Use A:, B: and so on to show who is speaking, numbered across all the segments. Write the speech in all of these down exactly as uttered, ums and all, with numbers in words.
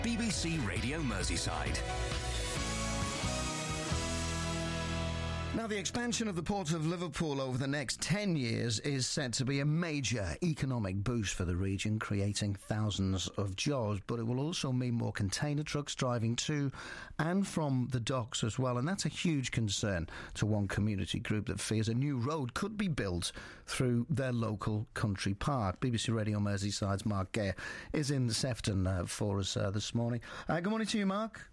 A: B B C Radio Merseyside.
B: Now, the expansion of the Port of Liverpool over the next ten years is said to be a major economic boost for the region, creating thousands of jobs, but it will also mean more container trucks driving to and from the docks as well, and that's a huge concern to one community group that fears a new road could be built through their local country park. B B C Radio Merseyside's Mark Gare is in Sefton uh, for us uh, this morning. Uh, good morning to you, Mark.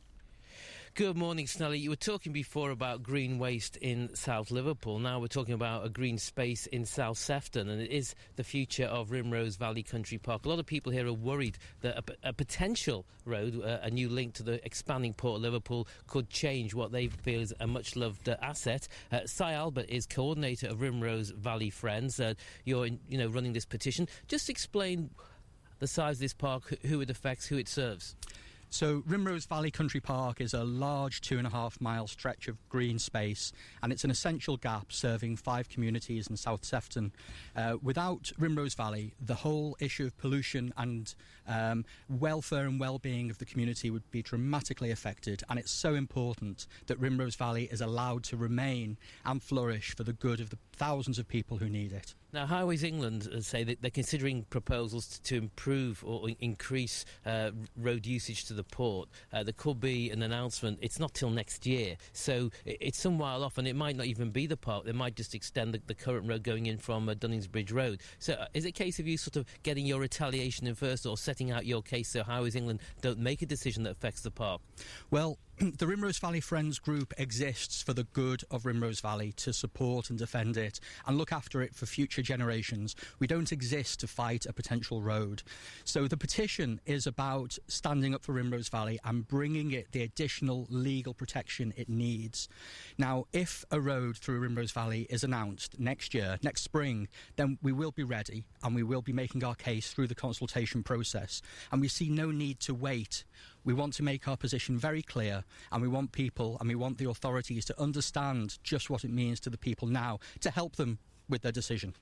C: Good morning, Snelly. You were talking before about green waste in South Liverpool. Now we're talking about a green space in South Sefton, and it is the future of Rimrose Valley Country Park. A lot of people here are worried that a, a potential road, uh, a new link to the expanding Port of Liverpool, could change what they feel is a much-loved uh, asset. Uh, Cy Albert is coordinator of Rimrose Valley Friends. Uh, you're, in, you know, running this petition. Just explain the size of this park, who it affects, who it serves.
D: So Rimrose Valley Country Park is a large two and a half mile stretch of green space, and it's an essential gap serving five communities in South Sefton. Uh, without Rimrose Valley, the whole issue of pollution and um, welfare and well-being of the community would be dramatically affected, and it's so important that Rimrose Valley is allowed to remain and flourish for the good of the thousands of people who need it.
C: Now, Highways England say that they're considering proposals to improve or increase uh, road usage to the port. Uh, there could be an announcement. It's not till next year, so it's some while off, and it might not even be the park. They might just extend the, the current road going in from uh, Dunningsbridge Road. So uh, is it a case of you sort of getting your retaliation in first, or setting out your case so Highways England don't make a decision that affects the park?
D: Well, the Rimrose Valley Friends group exists for the good of Rimrose Valley, to support and defend it and look after it for future generations. We don't exist to fight a potential road. So the petition is about standing up for Rimrose Valley and bringing it the additional legal protection it needs. Now, if a road through Rimrose Valley is announced next year, next spring, then we will be ready and we will be making our case through the consultation process. And we see no need to wait. We want to make our position very clear, and we want people and we want the authorities to understand just what it means to the people now, to help them with their decision.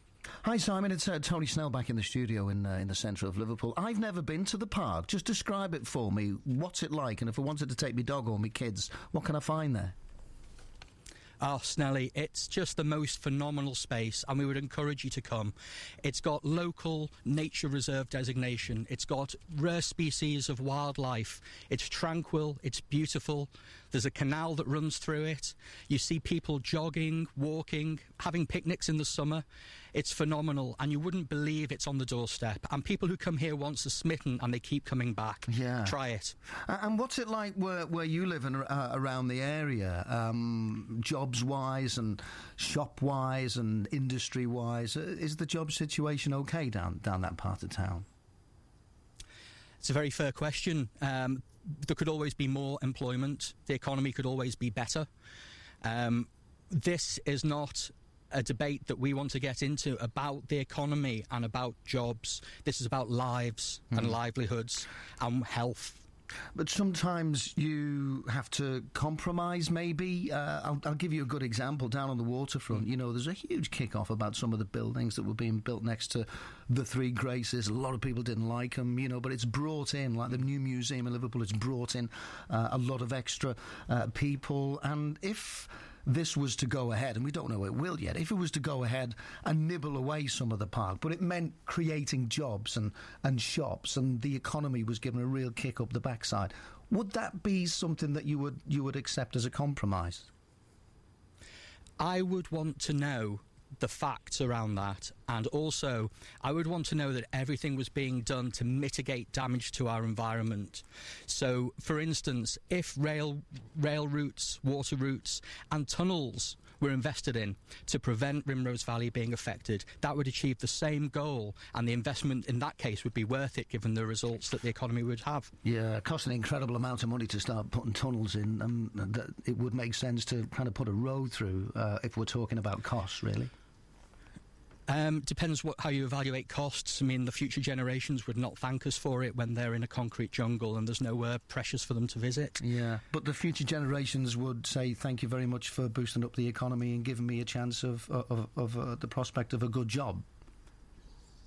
B: Hi Simon, it's uh, Tony Snell back in the studio in uh, in the centre of Liverpool. I've never been to the park. Just describe it for me. What's it like? And if I wanted to take my dog or my kids, what can I find there?
D: Oh, Snelly, it's just the most phenomenal space, and we would encourage you to come. It's got local nature reserve designation. It's got rare species of wildlife. It's tranquil. It's beautiful. There's a canal that runs through it. You see people jogging, walking, having picnics in the summer. It's phenomenal, and you wouldn't believe it's on the doorstep. And people who come here once are smitten, and they keep coming back.
B: Yeah.
D: Try it.
B: Uh, and what's it like where, where you live and uh, around the area? Um, jobs-wise and shop-wise and industry-wise, uh, is the job situation okay down down that part of town?
D: It's a very fair question. Um, there could always be more employment. The economy could always be better. Um, this is not a debate that we want to get into about the economy and about jobs. This is about lives mm. and livelihoods and health.
B: But sometimes you have to compromise, maybe. Uh, I'll, I'll give you a good example. Down on the waterfront, you know, there's a huge kick-off about some of the buildings that were being built next to the Three Graces. A lot of people didn't like them, you know, but it's brought in, like the new museum in Liverpool, it's brought in uh, a lot of extra uh, people. And if this was to go ahead, and we don't know it will yet, if it was to go ahead and nibble away some of the park, but it meant creating jobs and, and shops, and the economy was given a real kick up the backside, would that be something that you would you would accept as a compromise?
D: I would want to know the facts around that, and also I would want to know that everything was being done to mitigate damage to our environment. So, for instance, if rail rail routes, water routes and tunnels were invested in to prevent Rimrose Valley being affected, that would achieve the same goal, and the investment in that case would be worth it given the results that the economy would have.
B: Yeah, it costs an incredible amount of money to start putting tunnels in. Um, that it would make sense to kind of put a road through uh, if we're talking about costs, really.
D: Um, depends what, how you evaluate costs. I mean, the future generations would not thank us for it when they're in a concrete jungle and there's nowhere precious for them to visit.
B: Yeah, but the future generations would say thank you very much for boosting up the economy and giving me a chance of of, of uh, the prospect of a good job.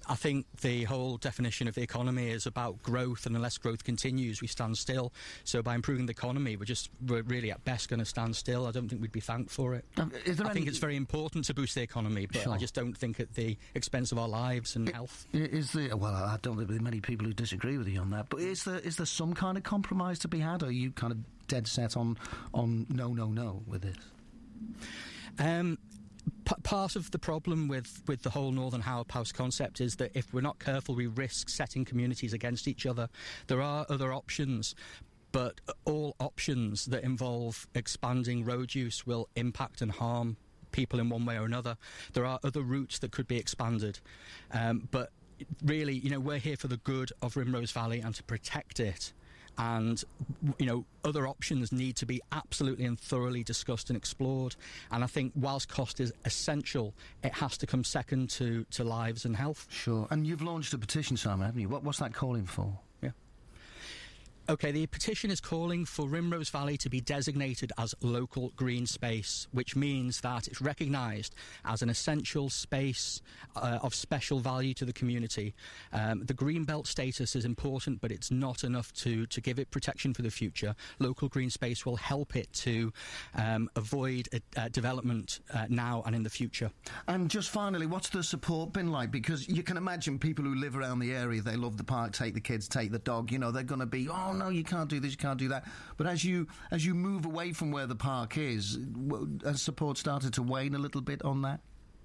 D: I think the whole definition of the economy is about growth, and unless growth continues, we stand still. So by improving the economy, we're just we're really at best going to stand still. I don't think we'd be thanked for it.
B: Um, is there
D: I
B: any...
D: think it's very important to boost the economy, but
B: sure.
D: I just don't think at the expense of our lives and it, health.
B: Is there, well, I don't think there are many people who disagree with you on that, but is there is there some kind of compromise to be had, or are you kind of dead set on, on no, no, no with this?
D: Um... P- part of the problem with, with the whole Northern Howard House concept is that if we're not careful, we risk setting communities against each other. There are other options, but all options that involve expanding road use will impact and harm people in one way or another. There are other routes that could be expanded, um, but really, you know, we're here for the good of Rimrose Valley and to protect it. And, you know, other options need to be absolutely and thoroughly discussed and explored. And I think whilst cost is essential, it has to come second to, to lives and health.
B: Sure. And you've launched a petition, Simon, haven't you? What, what's that calling for?
D: Yeah. OK, the petition is calling for Rimrose Valley to be designated as local green space, which means that it's recognised as an essential space uh, of special value to the community. Um, the green belt status is important, but it's not enough to, to give it protection for the future. Local green space will help it to um, avoid a, uh, development uh, now and in the future.
B: And just finally, what's the support been like? Because you can imagine people who live around the area, they love the park, take the kids, take the dog, you know, they're going to be, oh, no, you can't do this, you can't do that. But as you as you move away from where the park is, has support started to wane a little bit on that?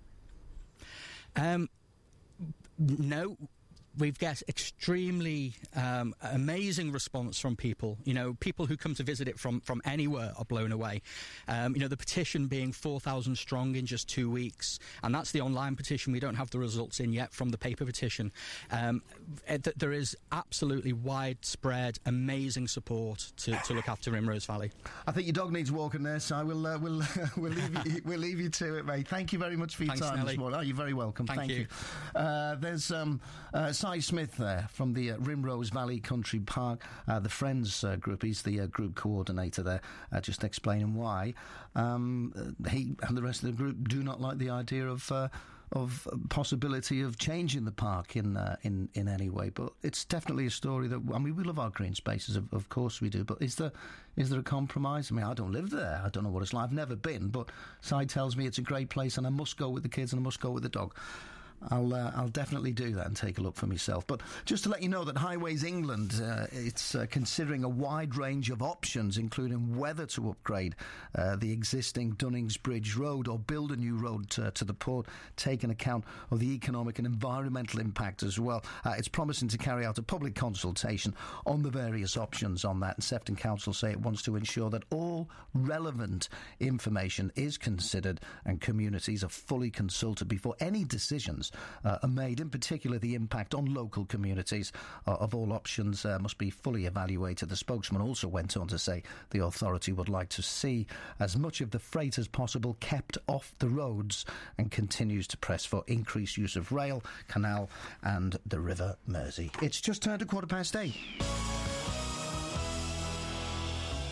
D: Um, no. We've got extremely um, amazing response from people. You know, people who come to visit it from, from anywhere are blown away. Um, you know, the petition being four thousand strong in just two weeks, and that's the online petition. We don't have the results in yet from the paper petition. Um, th- there is absolutely widespread, amazing support to, to look after Rimrose Valley.
B: I think your dog needs walking there, so we'll uh, we'll we'll leave you, we'll leave you to it, mate. Thank you very much for your
D: Thanks,
B: time
D: Nelly.
B: this morning. Oh, you're very welcome.
D: Thank,
B: Thank you. you. Uh, there's um, uh, Si Smith there from the uh, Rimrose Valley Country Park, uh, the Friends uh, group. He's the uh, group coordinator there, uh, just explaining why um, uh, he and the rest of the group do not like the idea of uh, of possibility of changing the park in uh, in in any way. But it's definitely a story that, I mean, we love our green spaces, of, of course we do. But is there is there a compromise? I mean, I don't live there. I don't know what it's like. I've never been, but Si tells me it's a great place, and I must go with the kids and I must go with the dog. I'll uh, I'll definitely do that and take a look for myself. But just to let you know that Highways England, uh, it's uh, considering a wide range of options, including whether to upgrade uh, the existing Dunnings Bridge Road or build a new road to, to the port, taking account of the economic and environmental impact as well. Uh, it's promising to carry out a public consultation on the various options on that. And Sefton Council say it wants to ensure that all relevant information is considered and communities are fully consulted before any decisions Uh, are made. In particular, the impact on local communities uh, of all options uh, must be fully evaluated. The spokesman also went on to say the authority would like to see as much of the freight as possible kept off the roads and continues to press for increased use of rail, canal and the River Mersey. It's just turned a quarter past eight.